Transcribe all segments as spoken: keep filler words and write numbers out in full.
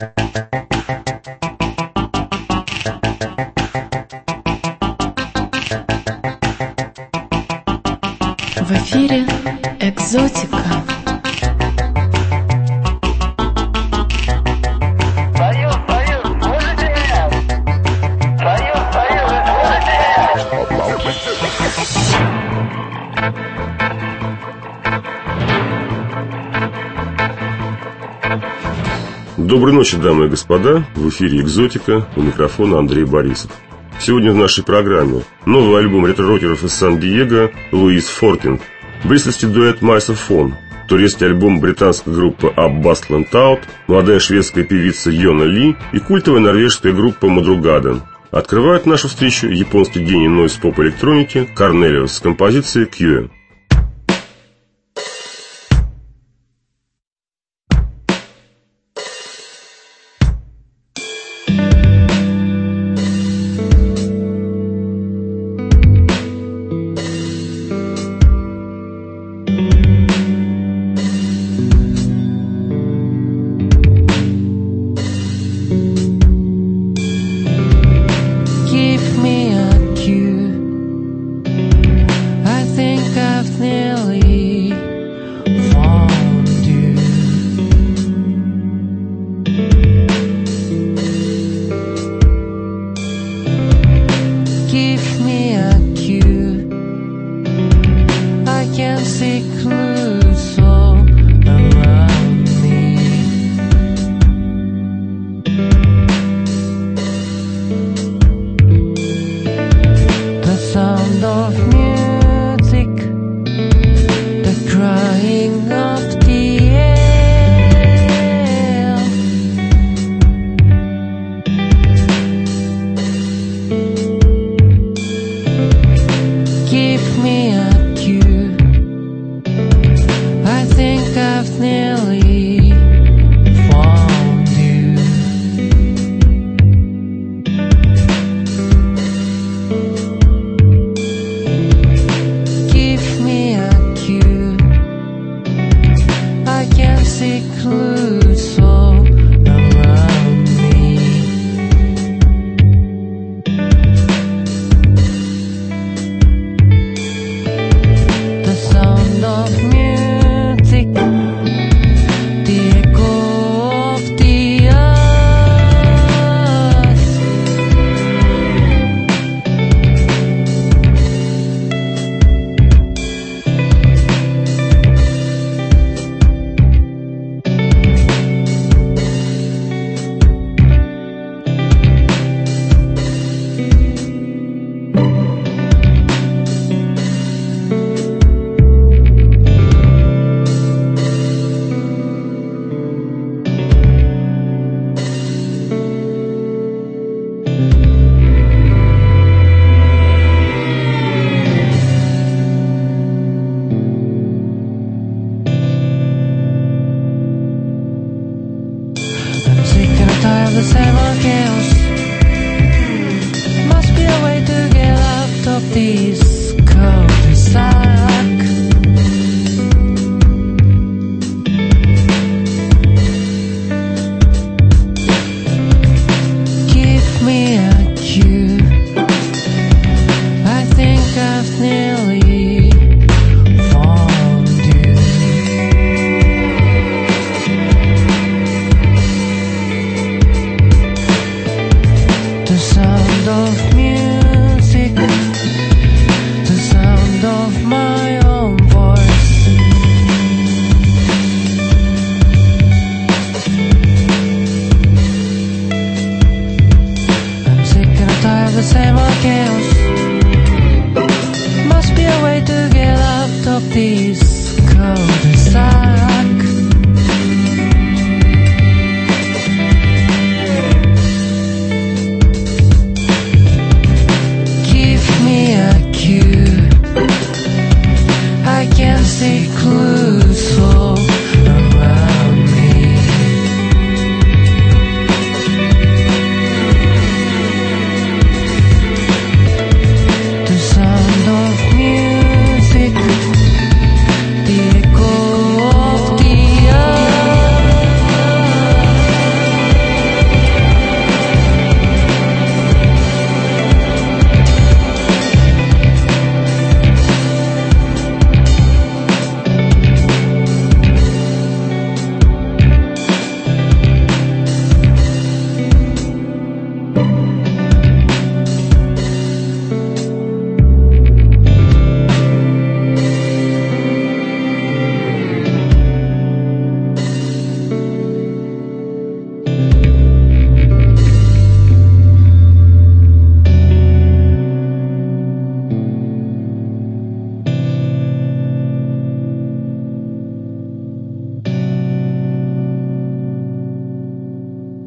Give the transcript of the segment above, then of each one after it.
В эфире «Экзотика». Союз, Союз, слышите меня? Союз, Союз, слышите меня? Доброй ночи, дамы и господа. В эфире «Экзотика», у микрофона Андрей Борисов. Сегодня в нашей программе новый альбом ретро-рокеров из Сан-Диего Луис Фортинг, бристольский дуэт Майсофон, турецкий альбом британской группы Аббастланд Аут, молодая шведская певица Йона Ли и культовая норвежская группа Madrugadan. Открывает нашу встречу японский гений нойз-поп-электроники Корнелиус с композицией «Кьюэ».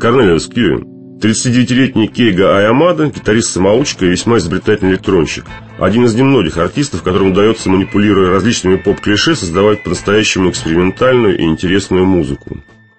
Корнелиус Кьюин. тридцатидевятилетний Кейго Аямада, гитарист-самоучка и весьма изобретательный электронщик. Один из немногих артистов, которым удается, манипулируя различными поп-клише, создавать по-настоящему экспериментальную и интересную музыку.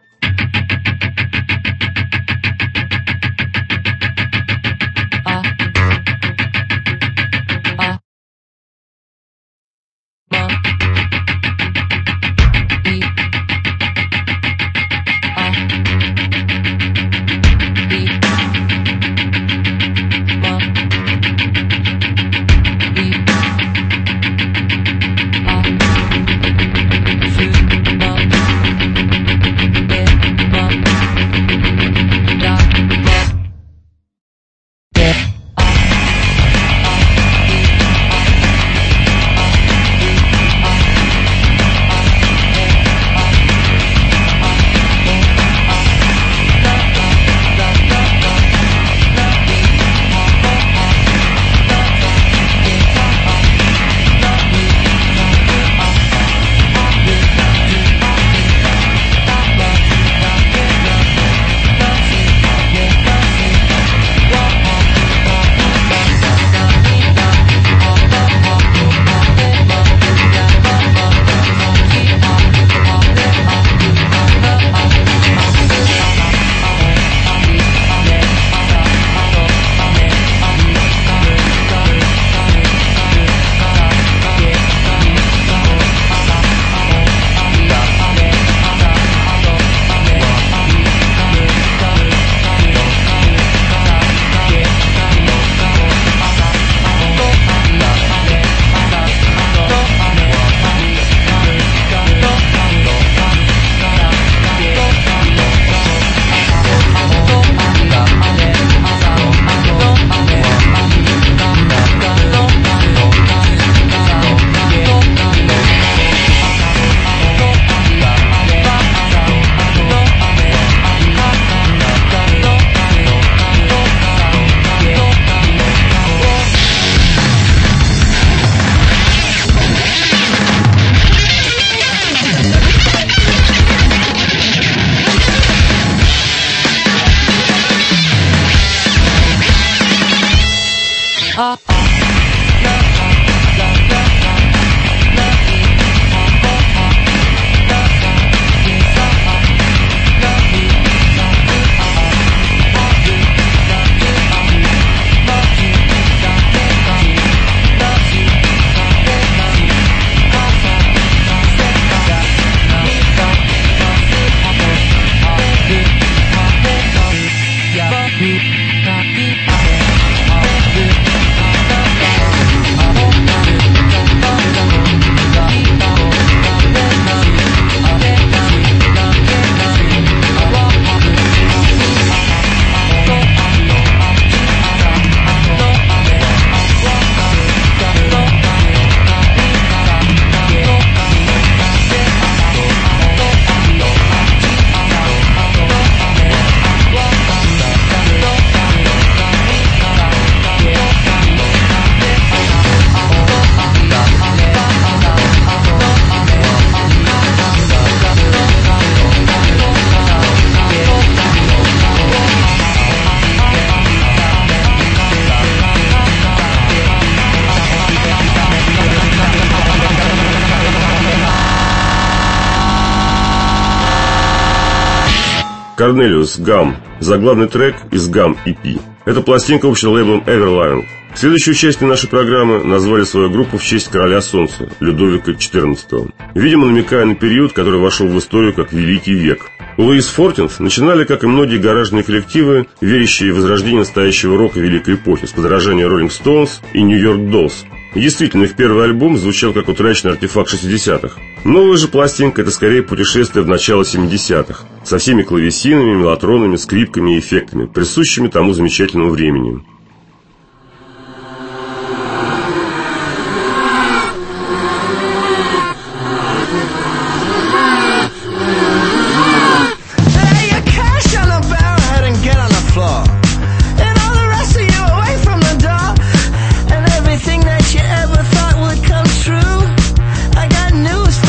Корнелиус Гам, заглавный трек из Гам и пи. Это пластинка общего лейблом Everline. Следующую часть нашей программы назвали свою группу в честь короля солнца, Людовика четырнадцатого. Видимо, намекая на период, который вошел в историю как Великий век. Луис Фортинс начинали, как и многие гаражные коллективы, верящие в возрождение настоящего рока великой эпохи, с подражания Rolling Stones и New York Dolls. И действительно, их первый альбом звучал как утраченный артефакт шестидесятых. Новая же пластинка – это скорее путешествие в начало семидесятых, со всеми клавесинами, мелатронами, скрипками и эффектами, присущими тому замечательному времени.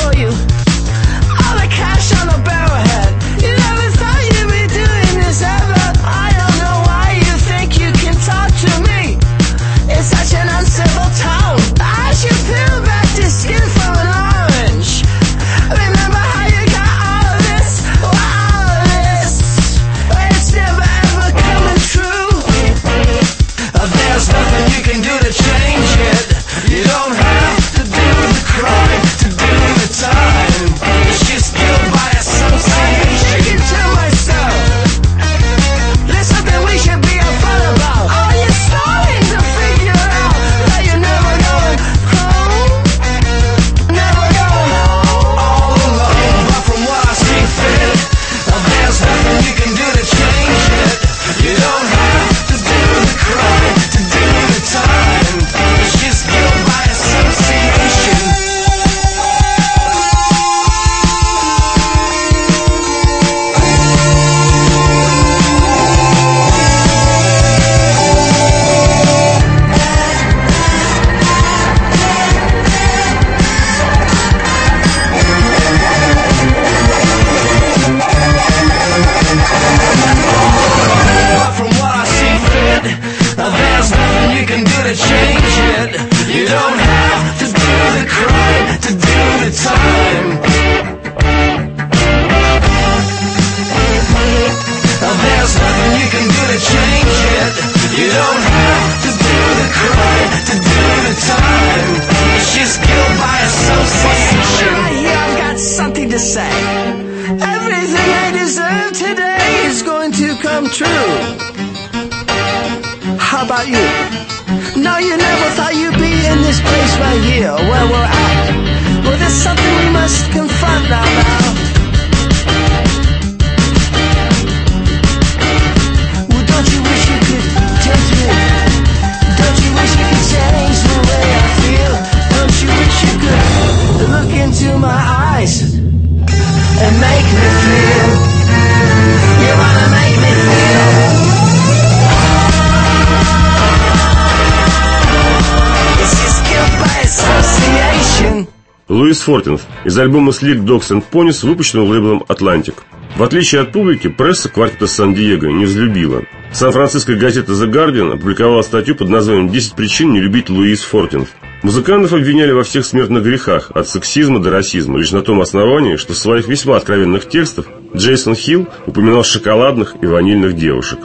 All the cash on the barrelhead. You never thought you'd be doing this ever. come true. How about you? No, you never thought you'd be in this place right here, where we're at. Well, there's something we must confront now, now. Well, don't you wish you could touch me? Don't you wish you could change the way I feel? Don't you wish you could look into my eyes and make me feel? You wanna make me feel? It's just guilt by association. Луис Фортинг из альбома Slick Dogs and Ponies, выпущенного лейблом Atlantic. В отличие от публики, пресса квартета Сан-Диего не взлюбила. Сан-Франциская газета The Guardian опубликовала статью под названием «десять причин не любить Луис Фортинг». Музыкантов обвиняли во всех смертных грехах, от сексизма до расизма, лишь на том основании, что в своих весьма откровенных текстах Джейсон Хилл упоминал шоколадных и ванильных девушек.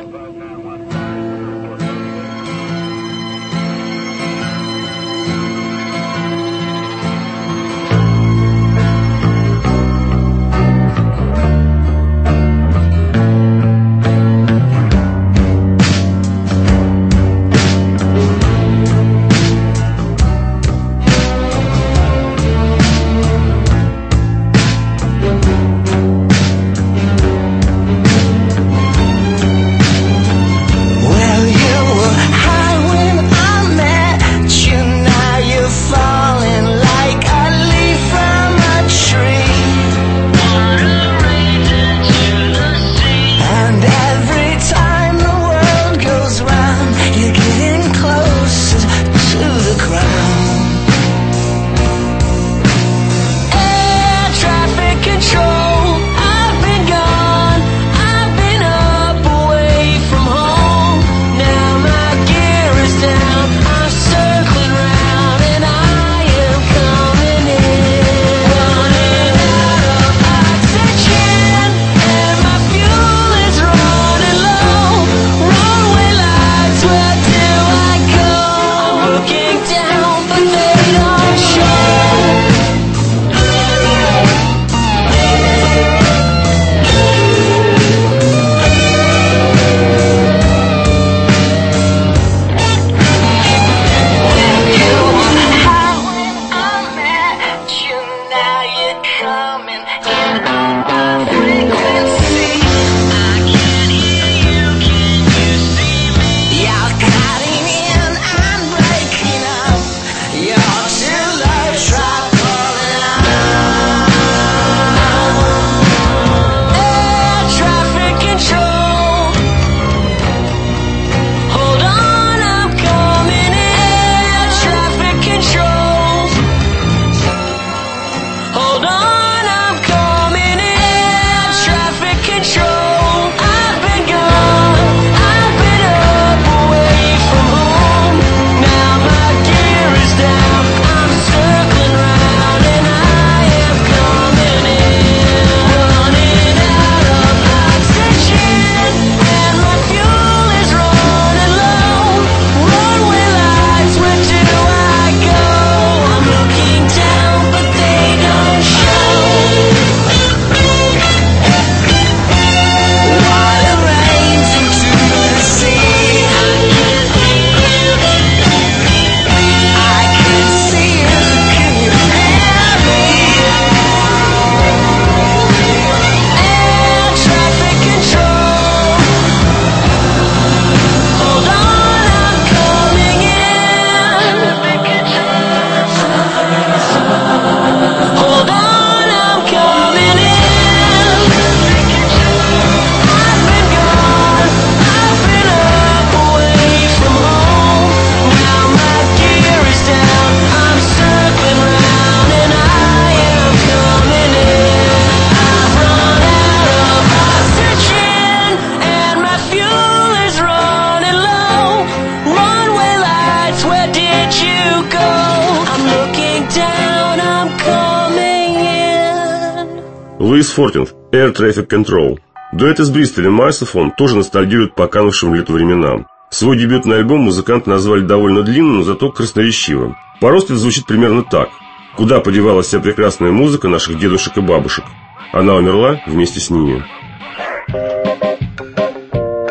Луис Фортинг, Air Traffic Control. Дуэт из Бристоля Misophones тоже ностальгирует по канувшим в лету временам. Свой дебютный альбом музыканты назвали довольно длинным, но зато красноречивым. По-русски звучит примерно так: куда подевалась вся прекрасная музыка наших дедушек и бабушек? Она умерла вместе с ними.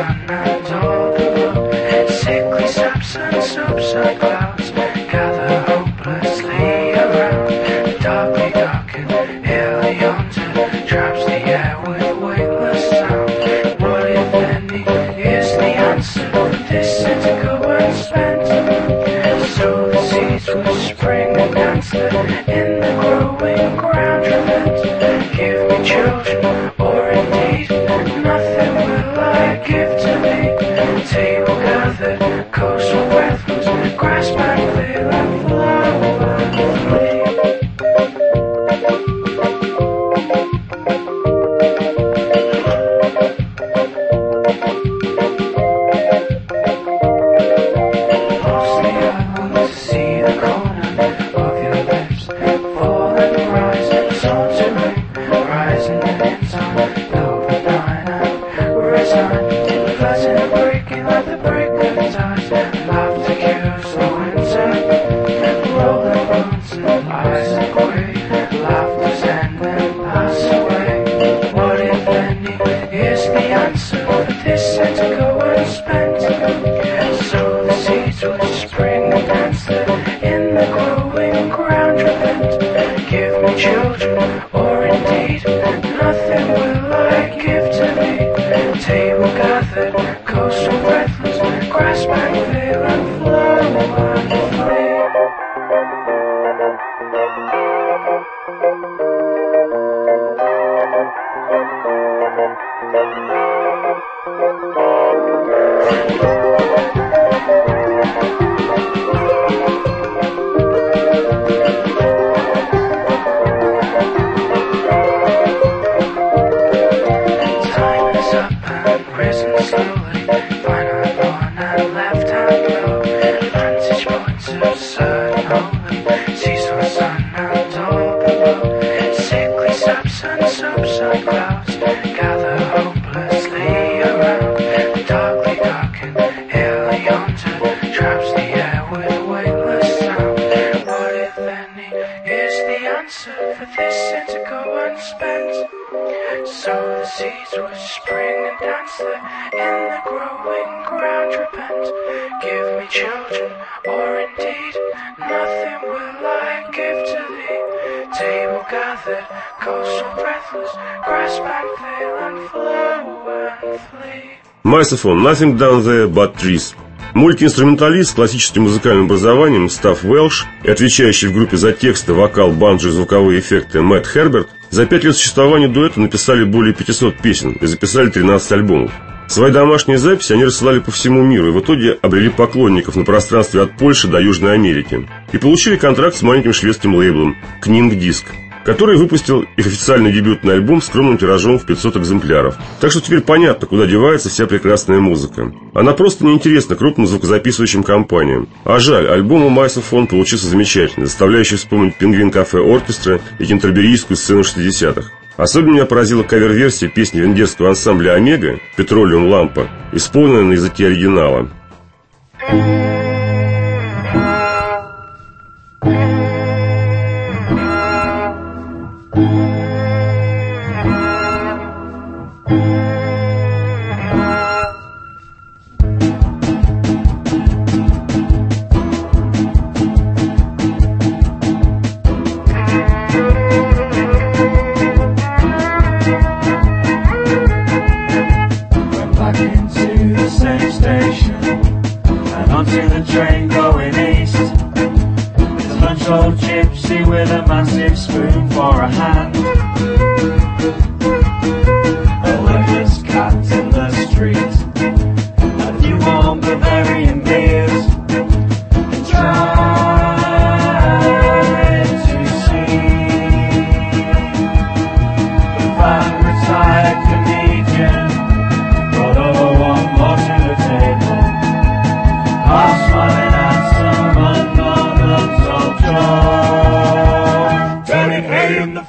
sun and all the moon. Sickly saps and subside clouds gather hopelessly around. The darkly darkened hill yonder traps the air with weightless sound. What if any is the answer for this indigo unspent? So the seeds will spring and dance in the growing ground. Repent, give me children, or indeed nothing will I give to thee. Table gathered, coastal breathless, grasp and feel and flower and flee. Misophones, Nothing Down There But Trees. Мультиинструменталист с классическим музыкальным образованием Став Уэлш и отвечающий в группе за тексты, вокал, банджо и звуковые эффекты Мэтт Херберт за пять лет существования дуэта написали более пятисот песен и записали тринадцать альбомов. Свои домашние записи они рассылали по всему миру и в итоге обрели поклонников на пространстве от Польши до Южной Америки и получили контракт с маленьким шведским лейблом Kning Disc, который выпустил их официальный дебютный альбом с скромным тиражом в пятьсот экземпляров. Так что теперь понятно, куда девается вся прекрасная музыка. Она просто неинтересна крупным звукозаписывающим компаниям. А жаль, альбом у Misophones получился замечательный, заставляющий вспомнить Пингвин Кафе Оркестра и кентерберийскую сцену шестидесятых. Особенно меня поразила кавер-версия песни венгерского ансамбля «Омега» «Петролиум Лампа», исполненная на языке оригинала.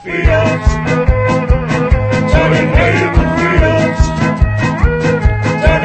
Turning hay in the fields,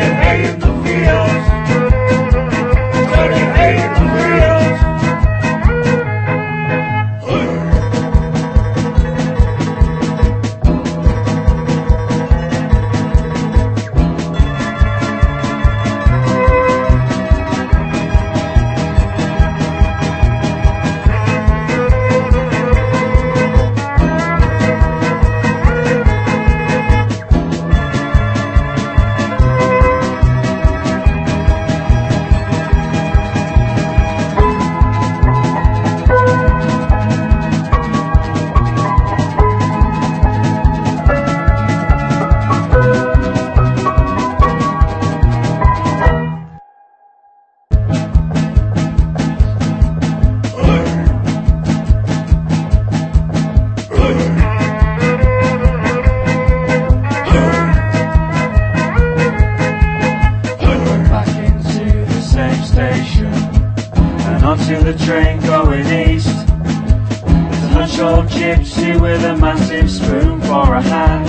onto the train going east. There's a hunch old gypsy with a massive spoon for a hand.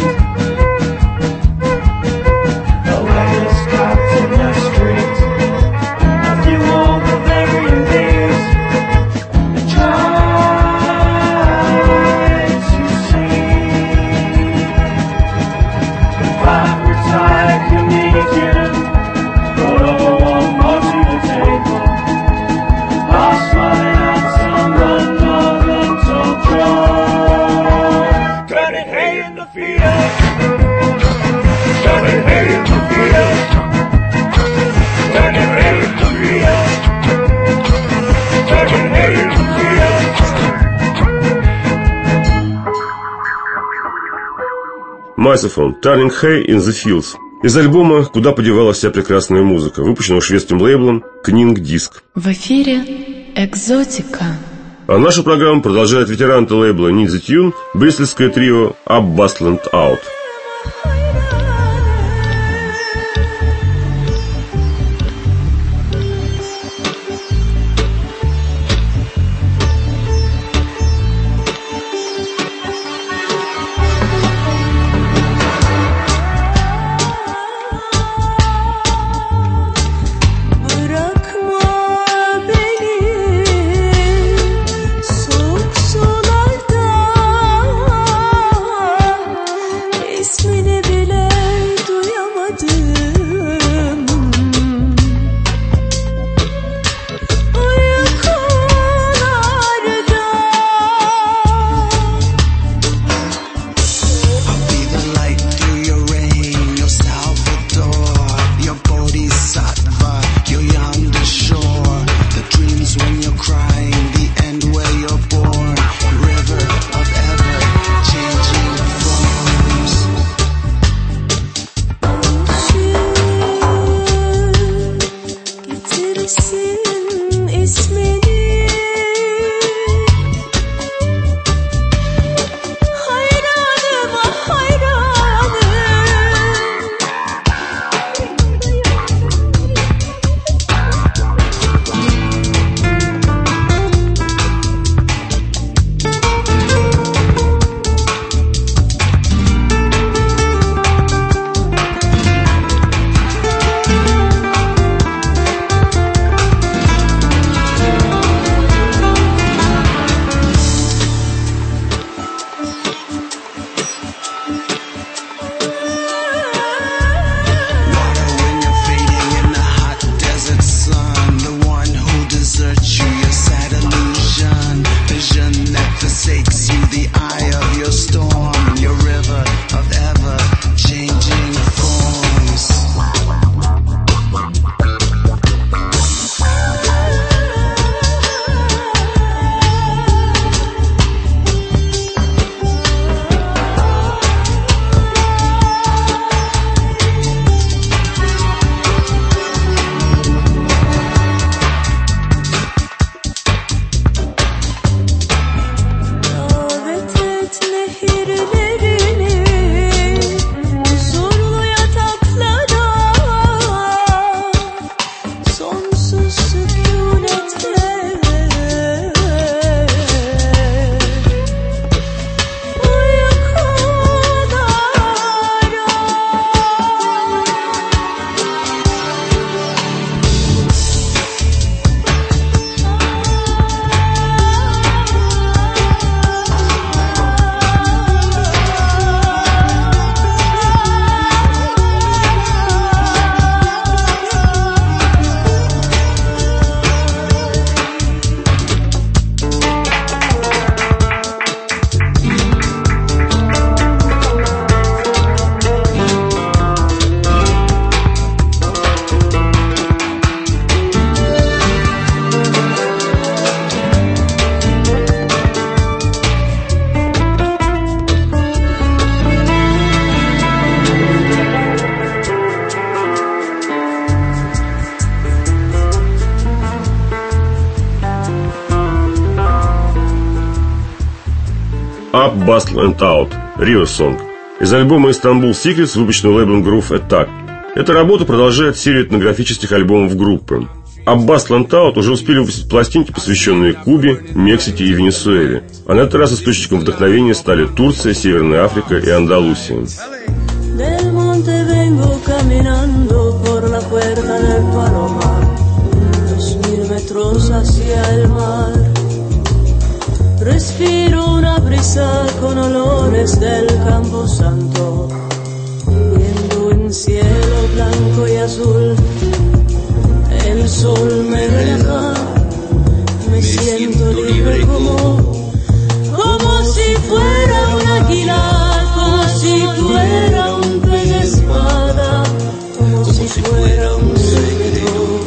A legless cat in the street. As you walk the burying bees, and try to see the fat retired comedian brought over one more to the table. Half smiling at some northern told joke. Turning hay in the field, turning hay in the field, turning hay in the field, turning hay in the field. Misophones, Turning Hay in the Fields. Из альбома «Куда подевалась вся прекрасная музыка», выпущенного шведским лейблом Kning Disc. В эфире «Экзотика». А нашу программу продолжает ветеран лейбла Need the Tune, бристольское трио Up, Bustle and Out. Bırakma beni soğuk sularda, ismini bile duyamadım. Uykularda I'll be the light through your rain, your Salvador, your Bodhisattva, your yonder shore. The dreams when you're crying, the end where you're born. River of ever changing forms. getirsin ismini. Hayranım, hayranım. Water when you're fading in the hot desert sun. The one who deserts you, your sad illusion. Vision that forsakes you, the eye of your storm. Your river of ever changing forms. Davet et nehirlerini huzurlu yataklara, sonsuz sükunete. Up, Bustle and Out, Rio Song. Из альбома Istanbul Secrets, выпущенного лейблом Groove Attack. Эта работа продолжает серию этнографических альбомов группы. Аббас Лантаут уже успели выпустить пластинки, посвященные Кубе, Мексике и Венесуэле. А на этот раз источником вдохновения стали Турция, Северная Африка и Андалусия. Del monte vengo caminando por la puerta del Palomar, dos mil metros hacia el mar. Respiro una brisa con olores del Campo Santo, viendo en cielo blanco y azul. El sol me relaja, me siento libre como, como si fuera un águila, como si fuera un pez de espada, como si fuera un secreto.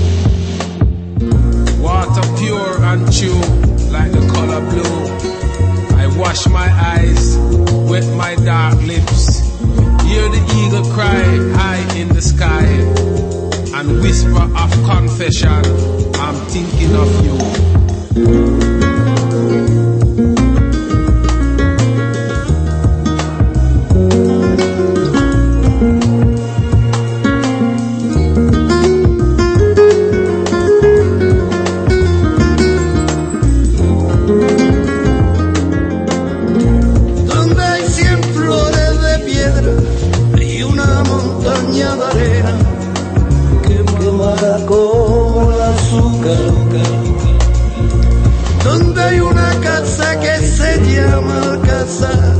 Water pure and true, like the color blue. I wash my eyes, wet my dark lips. Hear the eagle cry high in the sky, and whisper of confession, I'm thinking of you. Donde hay cien flores de piedra y una montaña de arena quemada como el azúcar, donde hay una casa que se llama Alcázar.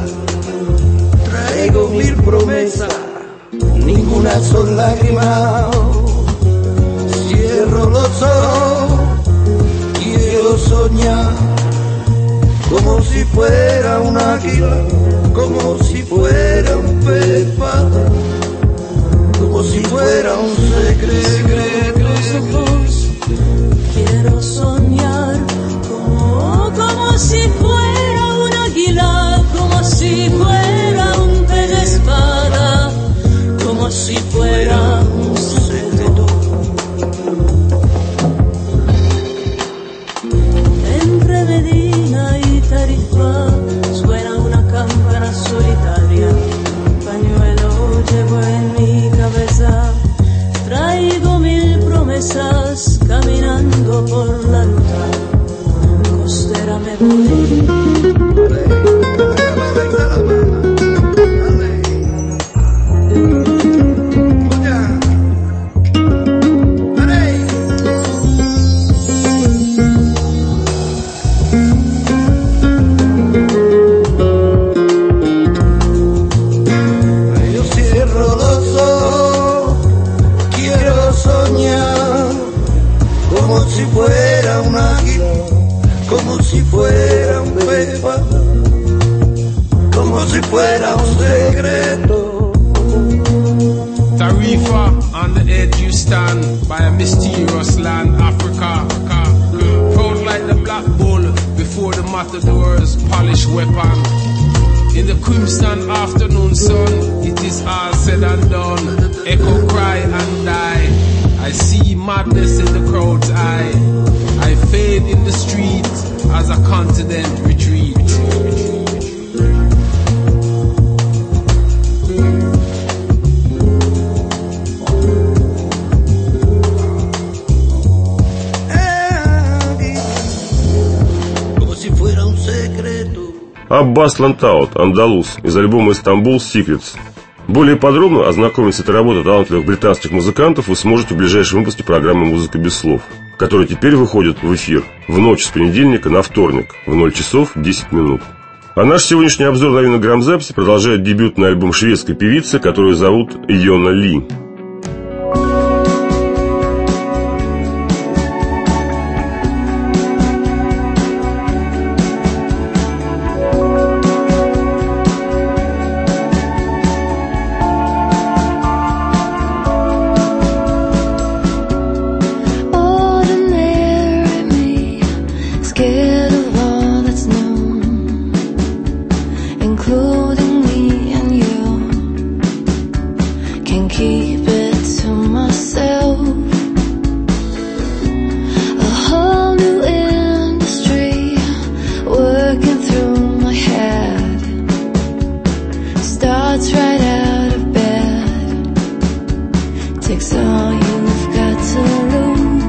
Traigo mil promesas, ninguna son lágrimas. Cierro los ojos, quiero soñar como si fuera un águila, como si fuera un pez de espada, como si fuera un secreto. Los ojos, quiero soñar como, como si fuera un águila, como si fuera un pez de espada, como si fuera un secreto. Entre Medina y Tarifa suena una campana solitaria. Pañuelo llevo en mi cabeza, traigo mil promesas, caminando por la ruta costera me voy. Yo cierro los ojos, quiero soñar como si fuera un águila, como si fuera un pepa, como si fuera un secreto. Tarifa, on the edge you stand, by a mysterious land, Africa. Proud like the black bull, before the matador's polished weapon. In the crimson afternoon sun, it is all said and done. Echo cry and die. I see madness in the crowd's eye. I fade in the street as a continent retreat. Como si fuera un secreto. Аббас Лантаут, андалус, из альбома «Istanbul Secrets». Более подробно ознакомиться с этой работой талантливых британских музыкантов вы сможете в ближайшем выпуске программы «Музыка без слов», которая теперь выходит в эфир в ночь с понедельника на вторник в ноль часов десять минут. А наш сегодняшний обзор новинок грамзаписи продолжает дебютный альбом шведской певицы, которую зовут Йона Ли. Ordinary me, scared of all that's new, including me and you. Can't keep it to myself. A whole new industry working through my head. Starts right out of bed, takes all you've got to lose.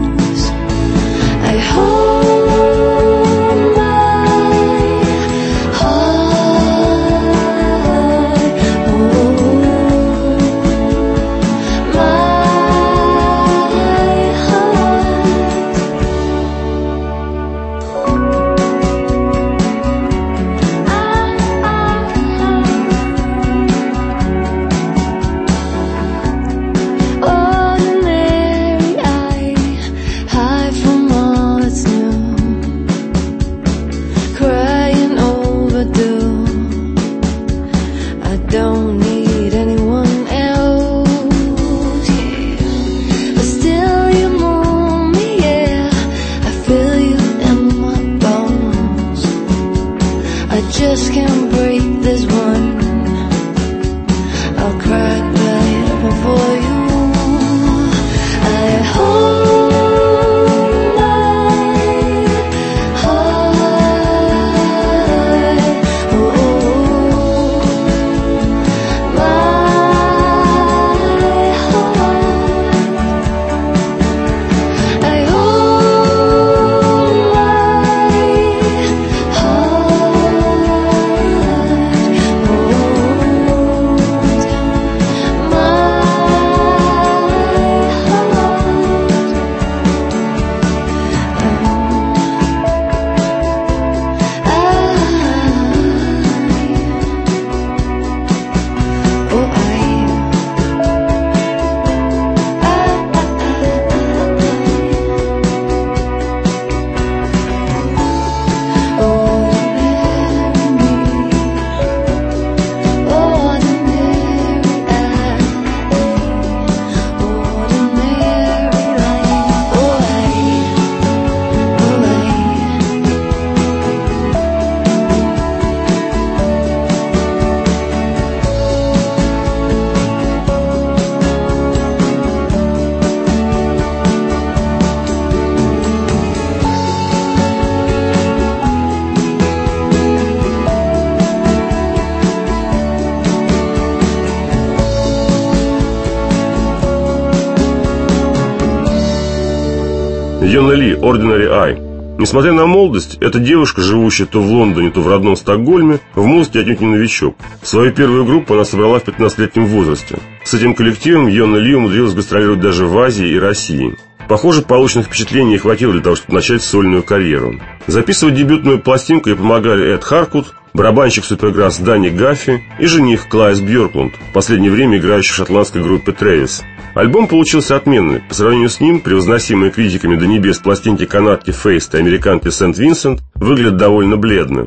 Йона Ли, Ordinary Eye. Несмотря на молодость, эта девушка, живущая то в Лондоне, то в родном Стокгольме, в музыке отнюдь не новичок. Свою первую группу она собрала в пятнадцатилетнем возрасте. С этим коллективом Йона Ли умудрилась гастролировать даже в Азии и России. Похоже, полученных впечатлений ей хватило для того, чтобы начать сольную карьеру. Записывать дебютную пластинку ей помогали Эд Харкут, барабанщик Суперграсс Данни Гаффи и жених Клайс Бьорклунд, в последнее время играющий в шотландской группе Трэвис. Альбом получился отменный. По сравнению с ним, превозносимые критиками до небес пластинки канадки Фейст и американки Сент-Винсент выглядят довольно бледно.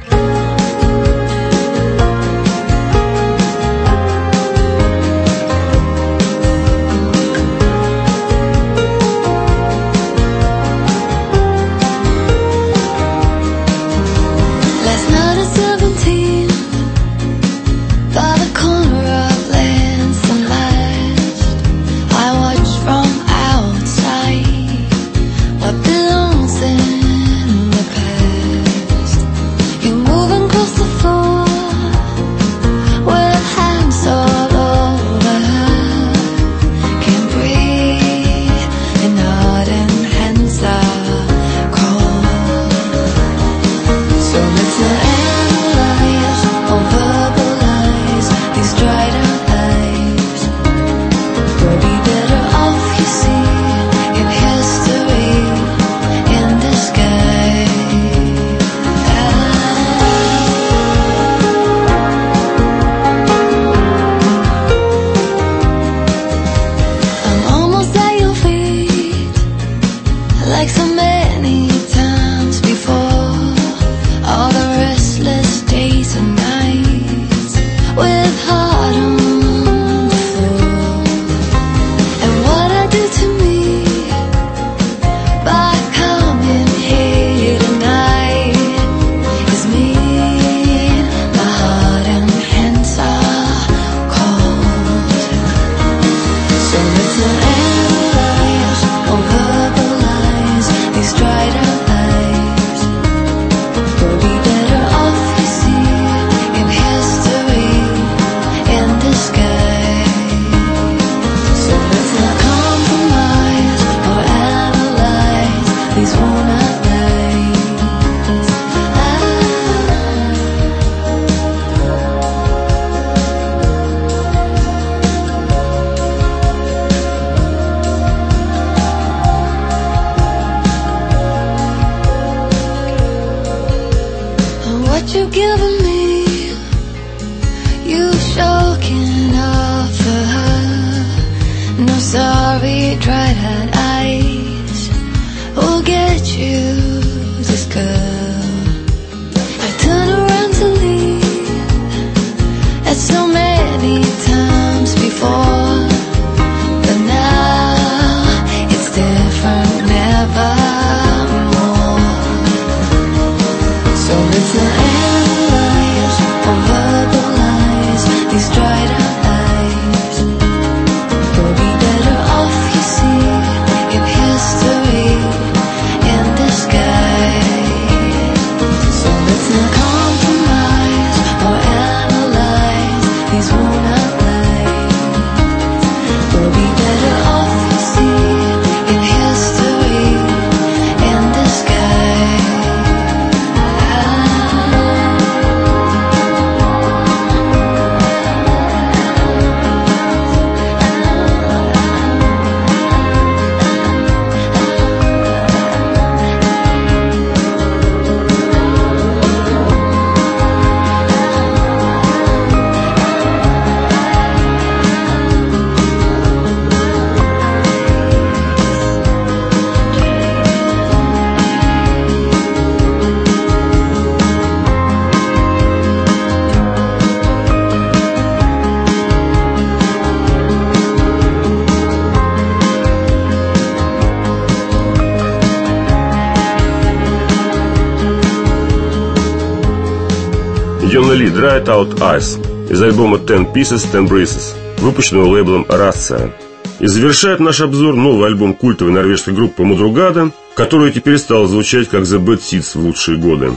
Йона Ли, Dried Out Eyes из альбома Ten Pieces, Ten Breezes, выпущенного лейблом Razzia. И завершает наш обзор новый альбом культовой норвежской группы Мудрагада, которая теперь стала звучать как The Bad Seeds в лучшие годы.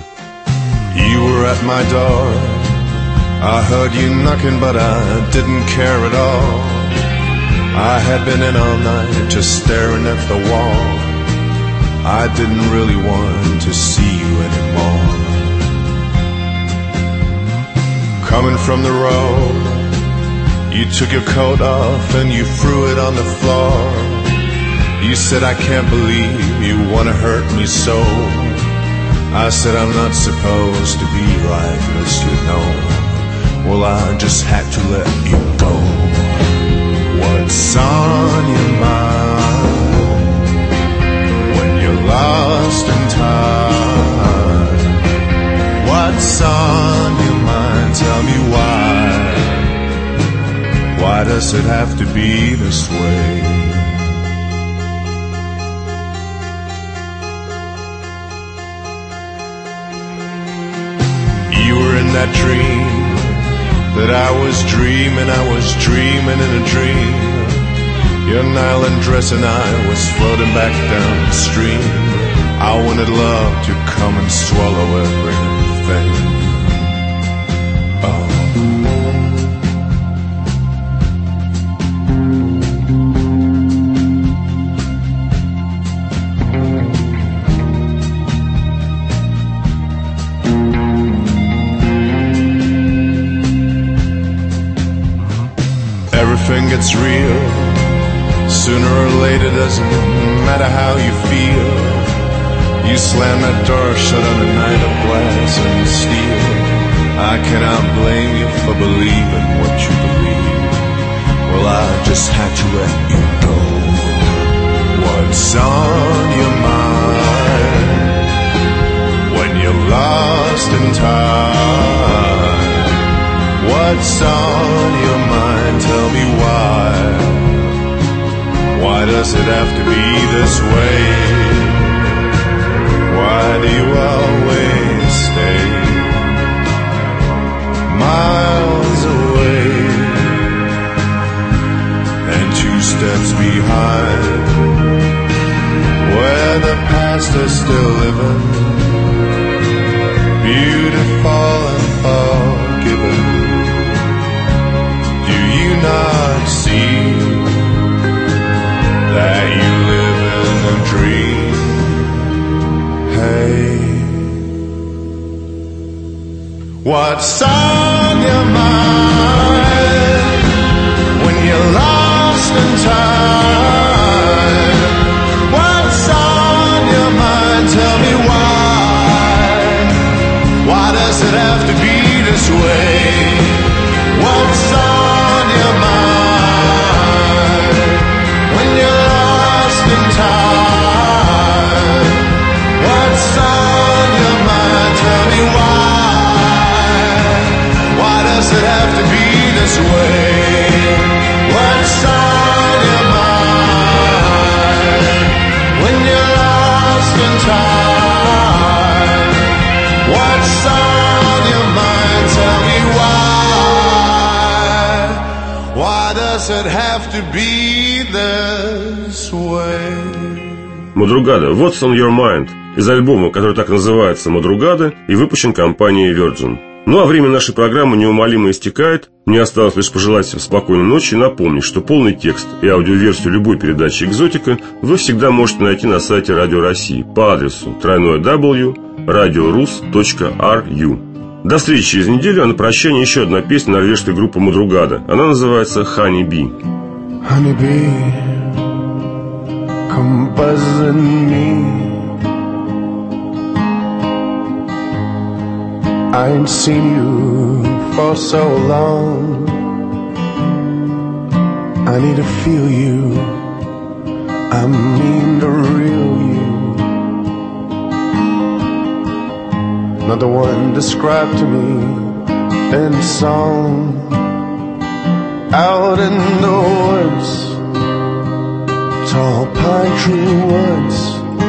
You were at my door. I heard you knocking, but I didn't care at all. I had been in all night, just staring at the wall. I didn't really want to see you anymore. Coming from the road, you took your coat off and you threw it on the floor. You said, I can't believe you want to hurt me so. I said, I'm not supposed to be like this, you know. Well, I just had to let you go. What's on your mind when you're lost in time? What's on your mind? Tell me why. Why does it have to be this way? You were in that dream that I was dreaming, I was dreaming in a dream. Your nylon dress and I was floating back down the stream. I wanted love to come and swallow everything. Oh. Everything gets real. Sooner or later, doesn't matter how you feel. You slam that door shut on a night of glass and steel. I cannot blame you for believing what you believe. Well, I just had to let you know. What's on your mind when you're lost in time? What's on your mind? Tell me why. Why does it have to be this way? Why do you always stay miles away and two steps behind, where the past is still living, beautiful and forgiven? Do you not see that you live in a dream? Hey, what's on your mind when you're lost in time? What's on your mind? Tell me why. Why does it have to be this way? What's on your mind when you're lost in time? What's on your mind? Tell me why. Why does it have to be this way? What's on your mind when you're lost in time? What's on your mind? Tell me why. Why does it have to be this way? Madrugada, What's on Your Mind, из альбома, который так называется «Madrugada» и выпущен компанией Virgin. Ну а время нашей программы неумолимо истекает. Мне осталось лишь пожелать всем спокойной ночи и напомнить, что полный текст и аудиоверсию любой передачи «Экзотика» вы всегда можете найти на сайте Радио России по адресу дабл ю дабл ю дабл ю точка радиорус точка ру. До встречи через неделю, а на прощание еще одна песня норвежской группы «Madrugada». Она называется «Honey Bee». Honey bee, come buzzing me. I ain't seen you for so long. I need to feel you. I mean to reel you. Another one described to me in song. Out in the woods, tall pine tree woods,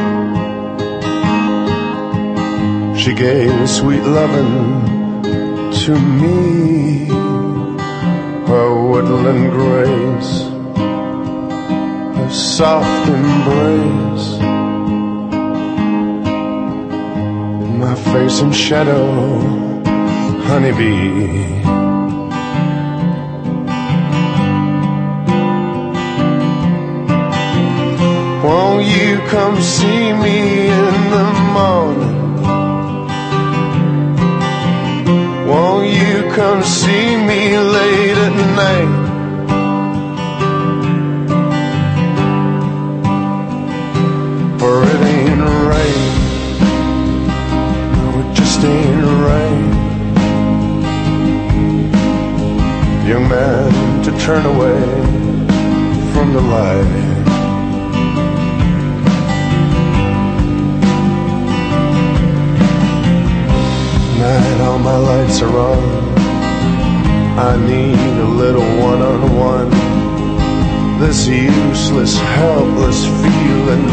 she gave sweet lovin' to me, her woodland grace, her soft embrace, my face in shadow, honeybee. Won't Won't you come see me in the morning? Won't you come see me late at night? For it ain't right. No, it just ain't right. Young man, to turn away from the light. Tonight all my lights are on. I need a little one-on-one. This useless, helpless feeling.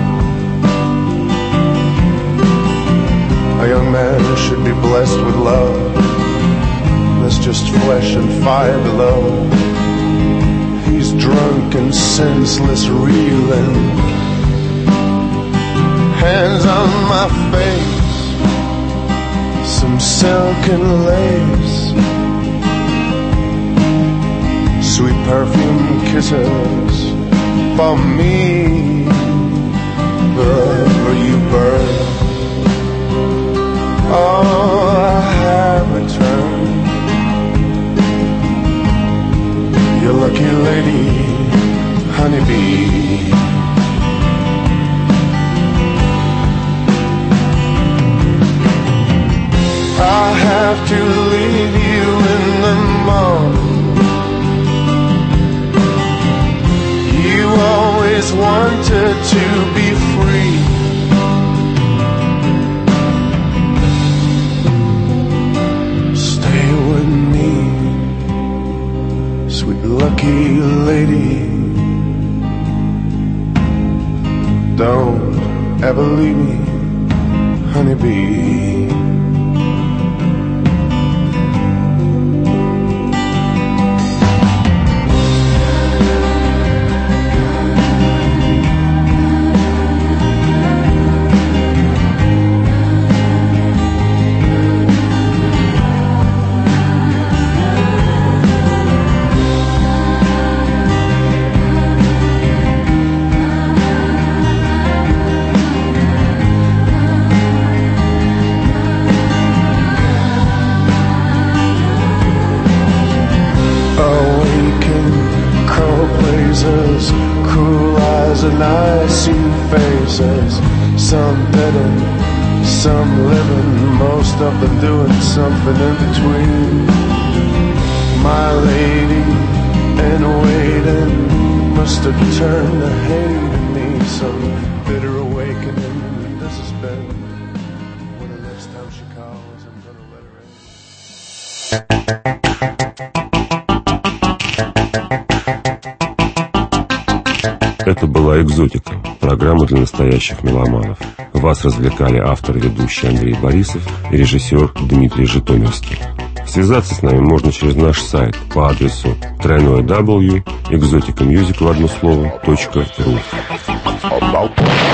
A young man should be blessed with love. There's just flesh and fire below. He's drunk and senseless, reeling. Hands on my face, some silken lace, sweet perfume kisses for me. Wherever you burn, oh, I have returned. Your lucky lady, honeybee. I have to leave you in the morning. You always wanted to be free. Stay with me, sweet lucky lady. Don't ever leave me, honeybee. Cruel eyes and I see faces, some dead and some living, most of them doing something in between. My lady in waiting must have turned to hate in me, some bitter awakening. This has been when the next time she calls, I'm gonna let her in. Это была «Экзотика», программа для настоящих меломанов. Вас развлекали автор и ведущий Андрей Борисов и режиссер Дмитрий Житомирский. Связаться с нами можно через наш сайт по адресу дабл ю дабл ю дабл ю точка экзотика мьюзик в одно слово точка ру.